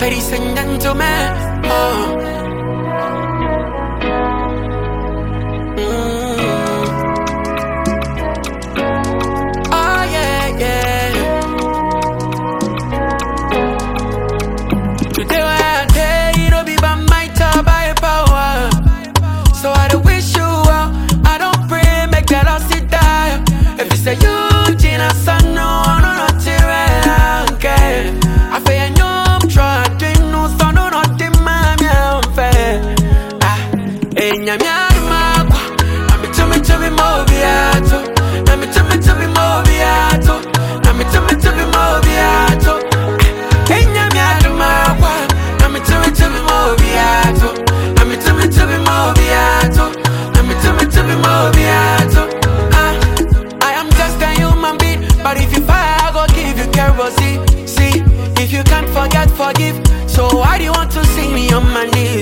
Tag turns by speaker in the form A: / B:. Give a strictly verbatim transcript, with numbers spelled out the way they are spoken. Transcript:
A: ladies and gentlemen. Oh. Mm. Oh yeah, yeah. Today where I day, you know be by my top by power. So I don't wish you well. I don't pray, make that all sit down. If you say you, Gina, son, no, no, not okay. I feel you try to know, so no, not the man, I'm fair. Ah, and I'm not I'm a chummy chummy mobiato. I'm a chummy chummy mobiato. I'm a chummy chummy mobiato. And I'm not I'm a chummy chummy mobiato. I'm a chummy chummy mobiato. I'm a chummy chummy mobiato. Ah, I am just a human being, but if you fire, I go give you kerosene. See, if you can't forget, forgive. So why do you want to see me on my knees?